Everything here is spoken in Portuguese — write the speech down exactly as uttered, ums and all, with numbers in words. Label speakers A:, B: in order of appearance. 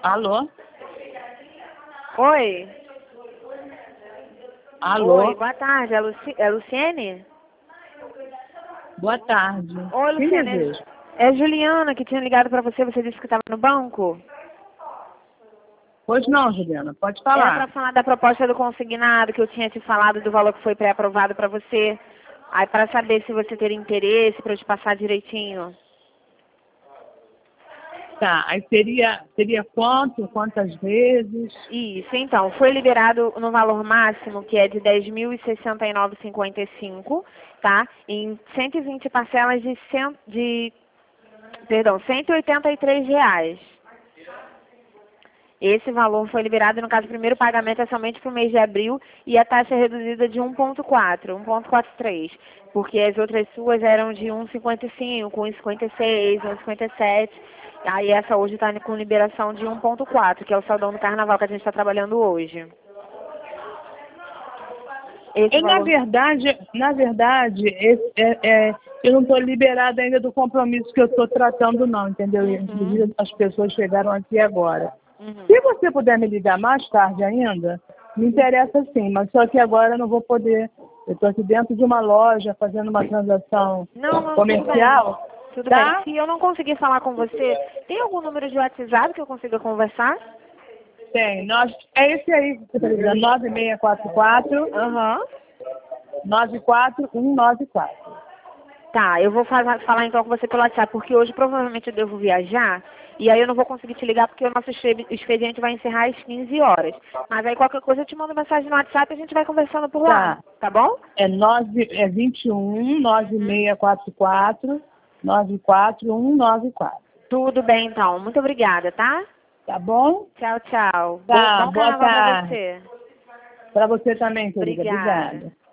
A: Alô?
B: Oi.
A: Alô?
B: Oi, boa tarde. É, Luci... é Luciene?
A: Boa tarde.
B: Oi,
A: Quem
B: Luciene.
A: deseja?
B: É Juliana que tinha ligado pra você. Você disse que estava no banco?
A: Pois não, Juliana, pode
B: Era
A: falar.
B: pra falar da proposta do consignado, que eu tinha te falado do valor que foi pré-aprovado pra você. Aí pra saber se você teria interesse pra eu te passar direitinho.
A: Tá, aí seria, seria quanto, quantas vezes?
B: Isso, então, foi liberado no valor máximo, que é de dez mil e sessenta e nove reais e cinquenta e cinco, tá? Em cento e vinte parcelas de, cem, de perdão, cento e oitenta e três reais. Esse valor foi liberado, no caso, o primeiro pagamento é somente para o mês de abril e a taxa é reduzida de um vírgula quatro, um vírgula quarenta e três, porque as outras suas eram de um vírgula cinquenta e cinco, um vírgula cinquenta e seis, um vírgula cinquenta e sete, aí essa hoje está com liberação de um vírgula quatro, que é o saldão do carnaval que a gente está trabalhando hoje. Esse
A: E, na
B: valor...
A: verdade, na verdade, esse, é, é, eu não estou liberada ainda do compromisso que eu estou tratando, não, entendeu?
B: Uhum.
A: Inclusive, as pessoas chegaram aqui agora.
B: Uhum.
A: Se você puder me ligar mais tarde ainda, me interessa sim, mas só que agora eu não vou poder. Eu estou aqui dentro de uma loja fazendo uma transação
B: Não, não,
A: comercial,
B: tudo bem. Tudo bem.
A: tá?
B: Se eu não conseguir falar com você, tem algum número de WhatsApp que eu consiga conversar?
A: Tem. Nós, é esse aí que você está ligando, nove seis quatro quatro,
B: Aham.
A: nove quatro um nove quatro.
B: Tá, eu vou falar, falar então com você pelo WhatsApp, porque hoje provavelmente eu devo viajar, e aí eu não vou conseguir te ligar porque o nosso expedi- expediente vai encerrar às quinze horas. Mas aí qualquer coisa eu te mando mensagem no WhatsApp e a gente vai conversando por lá,
A: Tá.
B: tá bom?
A: É, nove, é vinte e um, nove seis quatro quatro, nove quatro um nove quatro.
B: Tudo bem então, muito obrigada, tá?
A: Tá bom?
B: Tchau, tchau. Bom,
A: Tá,
B: bom
A: boa
B: carnaval pra
A: tarde.
B: você.
A: Para você também, querida.
B: Obrigada.
A: Obrigada.